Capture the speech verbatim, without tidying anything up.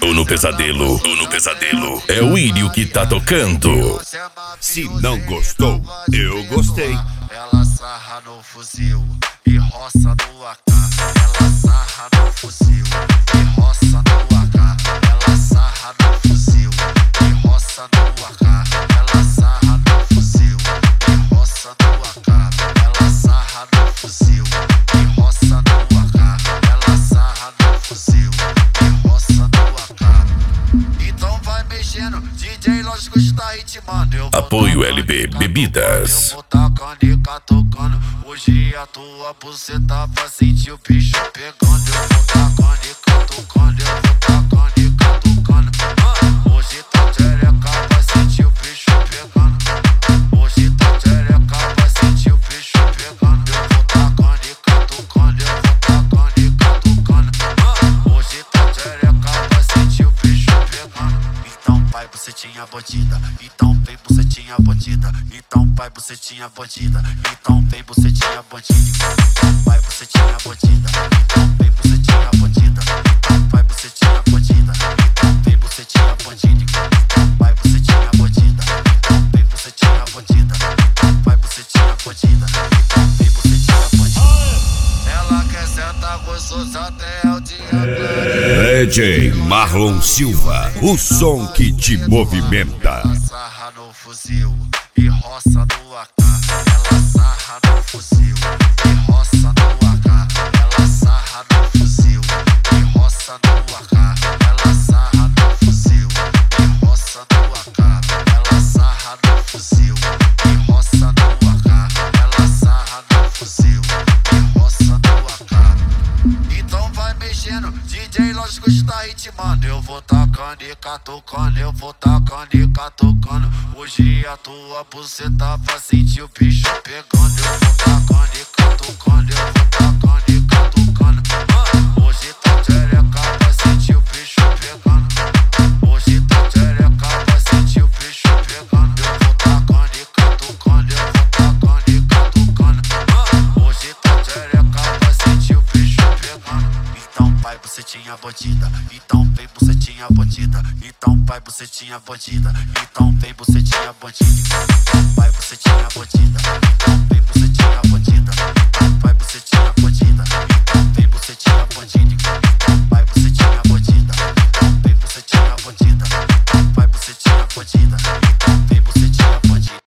Tô no pesadelo, tô no pesadelo. É o Írio que tá tocando. Se não gostou, eu gostei. Ela sarra no fuzil e roça no A K. Ela sarra no fuzil e roça no A K. Ela sarra no fuzil e roça no A K. Ela sarra no fuzil e roça no A K. Ela sarra no fuzil e roça no A K. Ela sarra no fuzil e roça no A K. Então vai mexendo, D J lógico está ritmando. Apoio L B Bebidas. Eu vou tacando e catucando. Hoje a tua buceta vai sentir o bicho pegando. Eu vou tacando e catucando. Eu vou tacando e catucando. Hoje tá tchereca, vai sentir o bicho pegando. Hoje tá tchereca, vai sentir o bicho pegando. Eu vou tacando e catucando. Eu vou tacando e catucando. Hoje tá tchereca, vai sentir o bicho pegando. Então pai, bucetinha bandida. Então vem bucetinha bandida. Então pai, bucetinha bandida. Então vem bucetinha bandida. Então pai, bucetinha bandida. Então vem bucetinha bandida. Então pai, bucetinha bandida. Então vem bucetinha bandida. Então pai, bucetinha bandida. Então vem bucetinha bandida. Então pai, bucetinha bandida. Então vem bucetinha bandida. Ela quer sentar gostosa até o dia claro. D J Marlon Silva, o som que te movimenta. Ela sarra no fuzil e roça no A K. Ela sarra no fuzil e roça no A K. Ela sarra no fuzil e roça no A K. Ela sarra no fuzil e roça no A K. Ela sarra no fuzil e roça no A K. Ela sarra no fuzil e roça no A K. Então vai mexendo, D J lógico está ritmando. Eu vou tacando e catucando. Eu vou tacando e catucando. Hoje a tua buceta vai sentir o bicho pegando. Eu vou tacando e catucando. Eu vou tacando e catucando. Hoje tá tchereca, vai sentir o bicho pegando. Hoje tá tchereca, vai sentir o bicho pegando. Eu vou tacando e catucando. Eu vou tacando e catucando. Hoje tá tchereca, vai sentir o bicho pegando. Então pai, bucetinha bandida. Então vem bucetinha bandida. Então pai, bucetinha bandida. Então vem bucetinha bandida. Então pai, bucetinha bandida.